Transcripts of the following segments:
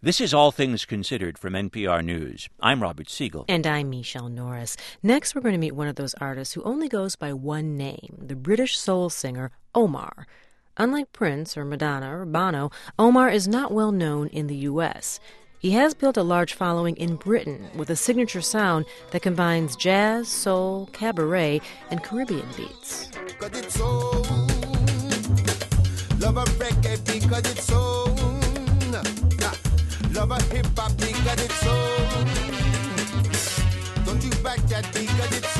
This is All Things Considered from NPR News. I'm Robert Siegel. And I'm Michelle Norris. Next, we're going to meet one of those artists who only goes by one name, the British soul singer Omar. Unlike Prince or Madonna or Bono, Omar is not well known in the U.S. He has built a large following in Britain with a signature sound that combines jazz, soul, cabaret, and Caribbean beats. Because it's soul. Love a reggae because it's soul. Love a hip-hop because it's soul. Don't you back that because it's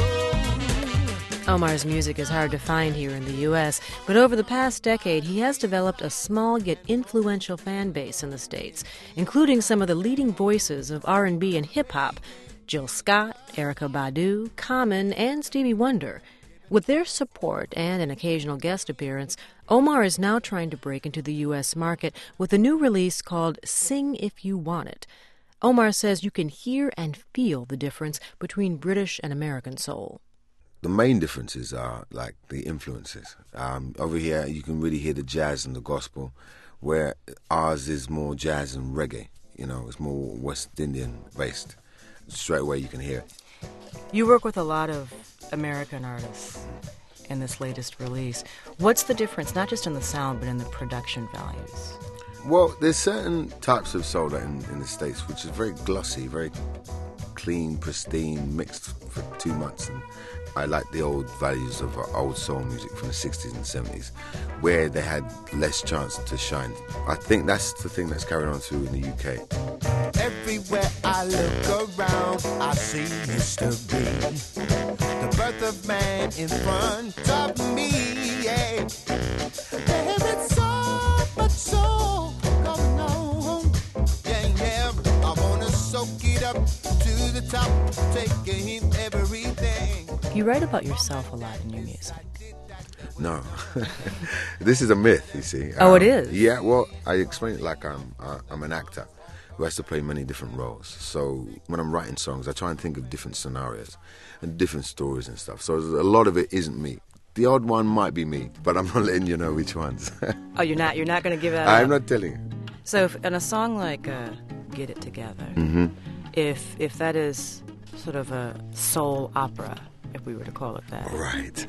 soul. Omar's music is hard to find here in the U.S., but over the past decade, he has developed a small yet influential fan base in the States, including some of the leading voices of R&B and hip-hop, Jill Scott, Erykah Badu, Common, and Stevie Wonder. With their support and an occasional guest appearance, Omar is now trying to break into the U.S. market with a new release called Sing If You Want It. Omar says you can hear and feel the difference between British and American soul. The main differences are like the influences. Over here, you can really hear the jazz and the gospel, where ours is more jazz and reggae. You know, it's more West Indian based. Straight away, you can hear it. You work with a lot of American artists in this latest release. What's the difference, not just in the sound, but in the production values? Well, there's certain types of soul in the States which is very glossy, very clean, pristine, mixed for 2 months. And I like the old values of old soul music from the 60s and 70s, where they had less chance to shine. I think that's the thing that's carried on through in the UK. Everywhere I look around, I see history. The birth of man in front of me. Yeah. There is so much soul going on. Yeah. I want to soak it up to the top, taking everything. You write about yourself a lot in your music. No. This is a myth, you see. Oh, it is? Yeah, well, I explain it like I'm an actor who has to play many different roles. So when I'm writing songs, I try and think of different scenarios and different stories and stuff. So a lot of it isn't me. The odd one might be me, but I'm not letting you know which ones. Oh, you're not going to give that I'm up? not telling you. So in a song like Get It Together, if that is sort of a soul opera, if we were to call it that. Right.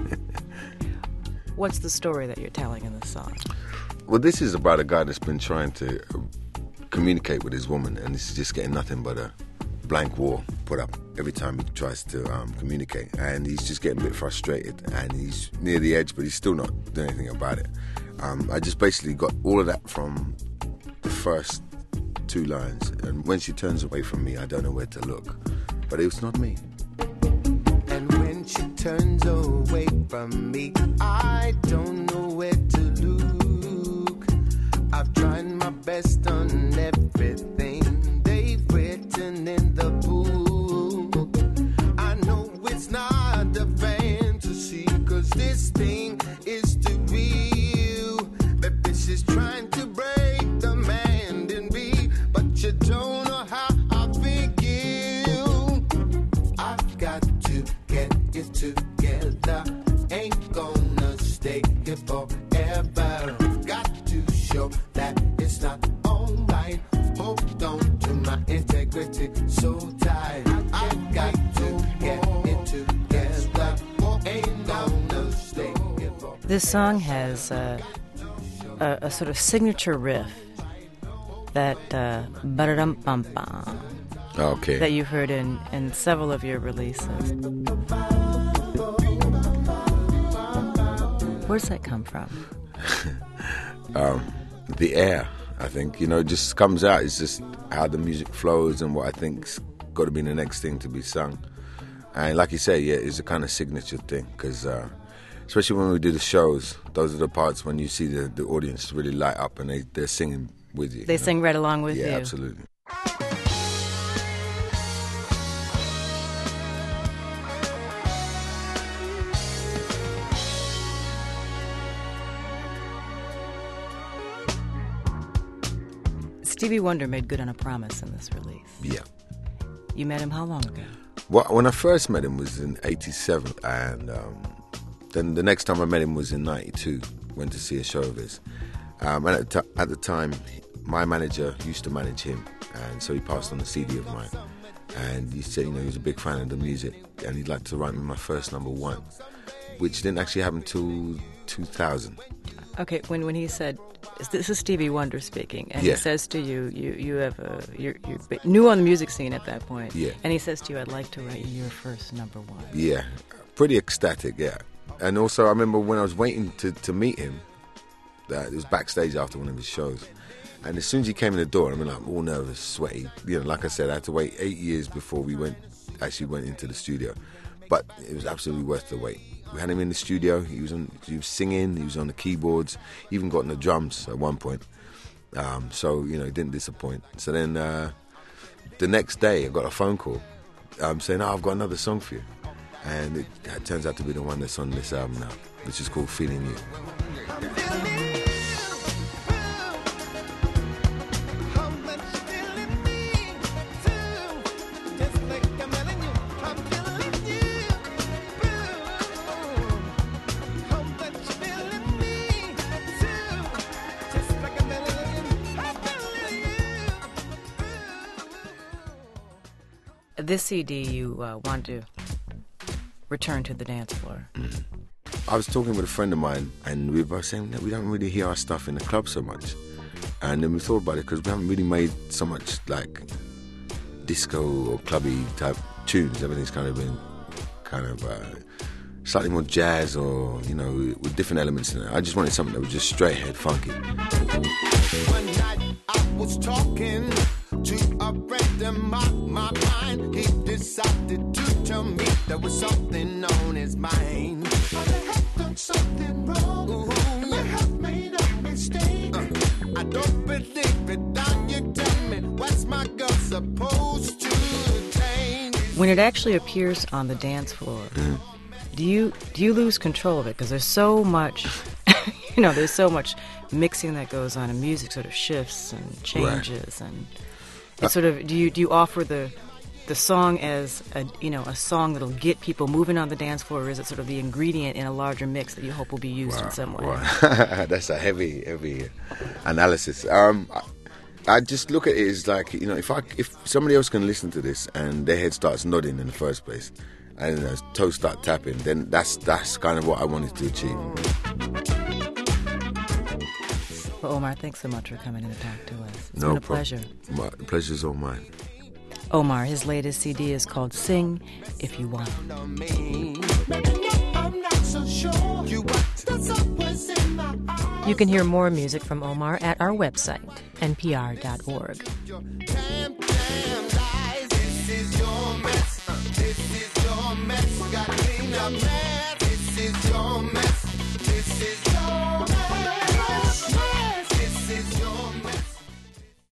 What's the story that you're telling in the song? Well, this is about a guy that's been trying to communicate with his woman, and he's just getting nothing but a blank wall put up every time he tries to communicate, and he's just getting a bit frustrated, and he's near the edge, but he's still not doing anything about it. I just basically got all of that from the first 2 lines, and when she turns away from me, I don't know where to look, but it's not me. And when she turns away from me, I don't know where to look. I've tried my best on everything they've written in the book. I know it's not a fantasy, 'cause this thing is too real. Maybe she's trying to break the man in me, but you don't know how I feel. I've got to get it together. Ain't gonna stay here forever. Got to show that it's not alright. Hold on to my integrity so tight. I've got to get it together. Ain't gonna stay here forever. This song has a sort of signature riff, that ba-da-dum-bum-bum, Okay. that you've heard in several of your releases. Where does that come from? The air, I think, it just comes out. It's just how the music flows and what I think's got to be the next thing to be sung. And like you say, yeah, it's a kind of signature thing, because especially when we do the shows, those are the parts when you see the audience really light up and they're singing with you. They sing right along with you. Yeah, absolutely. Stevie Wonder made good on a promise in this release. Yeah. You met him how long ago? Well, when I first met him was in '87, and then the next time I met him was in '92. Went to see a show of his. And at the time, my manager used to manage him, and so he passed on a CD of mine. And he said, he was a big fan of the music, and he'd like to write me my first #1, which didn't actually happen till 2000. Okay, when he said, this is Stevie Wonder speaking, and he says to you, you're new on the music scene at that point, and he says to you, I'd like to write you your first #1. Yeah, pretty ecstatic, yeah. And also I remember when I was waiting to meet him, it was backstage after one of his shows, and as soon as he came in the door, I mean, like all nervous, sweaty, like I said, I had to wait 8 years before we went into the studio, but it was absolutely worth the wait. We had him in the studio. He was singing. He was on the keyboards. He even got on the drums at one point. So it didn't disappoint. So then the next day, I got a phone call saying, "Oh, I've got another song for you," and it turns out to be the one that's on this album now, which is called "Feeling You." This CD you want to return to the dance floor. I was talking with a friend of mine, and we were saying that we don't really hear our stuff in the club so much. And then we thought about it, because we haven't really made so much like disco or clubby type tunes. Everything's kind of been slightly more jazz, or with different elements in it. I just wanted something that was just straight ahead funky. One night I was talking to a friend of my mind. He decided to tell me there was something on his mind. I have done something wrong. Ooh, I have made a mistake. I don't believe it. Now you tell me, what's my girl supposed to change? When it actually appears on the dance floor, do you lose control of it? Because there's so much, there's so much mixing that goes on, and music sort of shifts and changes, right. And it's sort of, do you offer the song as a song that'll get people moving on the dance floor, or is it sort of the ingredient in a larger mix that you hope will be used in some way? Wow. That's a heavy analysis. I just look at it as like, if somebody else can listen to this and their head starts nodding in the first place, and toes start tapping, then that's kind of what I wanted to achieve. Well, Omar, thanks so much for coming in to talk to us. It's no been a problem. pleasure. The pleasure's all mine. Omar, his latest CD is called Sing If You Want. You can hear more music from Omar at our website, npr.org. This is your mess. Got clean up mess. This is your mess. This is